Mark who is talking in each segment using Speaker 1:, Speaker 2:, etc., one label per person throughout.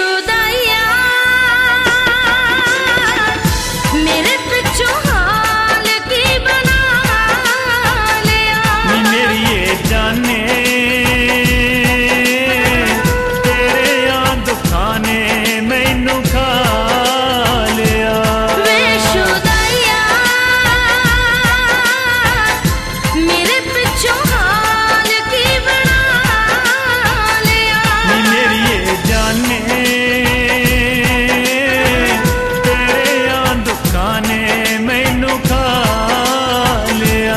Speaker 1: बेशुदाइया मेरे पिछों हाल की बना लिया।
Speaker 2: मेरी ये जाने तेरे याद खाने मैनू खा लिया।
Speaker 1: बेशुदाइया मेरे पिछों हाल की बना लिया।
Speaker 2: मेरी ये जाने तेरे याद खाने मैनू खा लिया।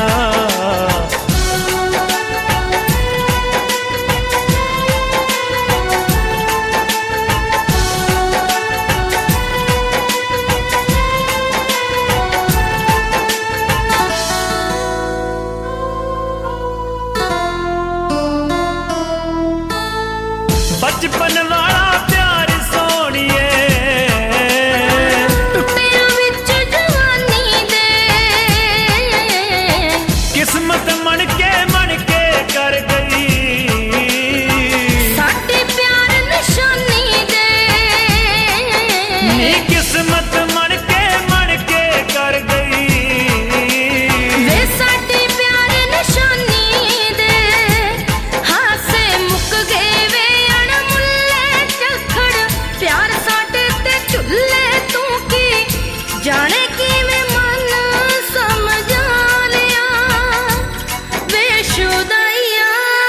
Speaker 2: बचपन वाला प्यार सोनिए
Speaker 1: टुटिया विच जवानी दे
Speaker 2: किस्मत मन के कर गई।
Speaker 1: साडे प्यार निशानी दे
Speaker 2: नी किस्मत मन के कर गई।
Speaker 1: वे साडे प्यार निशानी दे हासे मुक गए वे अणमुल्ले चखड़। प्यार साडे ते चुल्ले तू की जाने की मैं मन समझा लिया। बेशुदाइया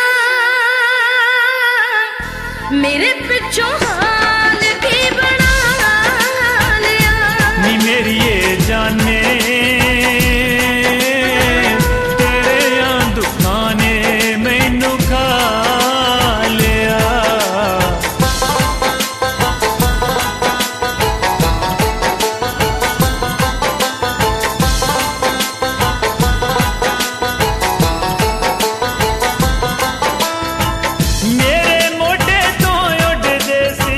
Speaker 1: मेरे पिछों हाल की बना लिया।
Speaker 2: नी मेरी ये जाने तेरे याद खाने मैनू खा लिया। मेरे मोढे तो उड़दे सी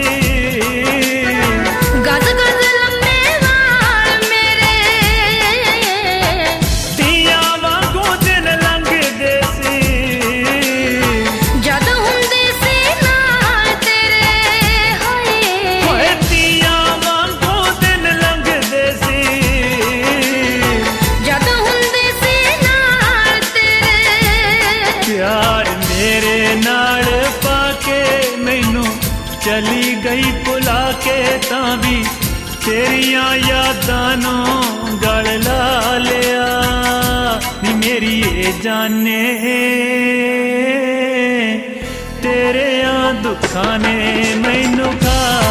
Speaker 1: गज गज लम्बे वाल मेरे
Speaker 2: तियां वांगू दिन लंघदे सी।
Speaker 1: जद हुंदे सी नाल तेरे हाय
Speaker 2: होए तियां वांगू दिन लंघदे सी।
Speaker 1: जद हुंदे सी नाल तेरे।
Speaker 2: प्यार मेरे नाल पाके मैनू चली गई भुला के तां भी तेरियां यादां नू गल ला लिया। नी मेरी ये जाने तेरे याद खाने मैनू खा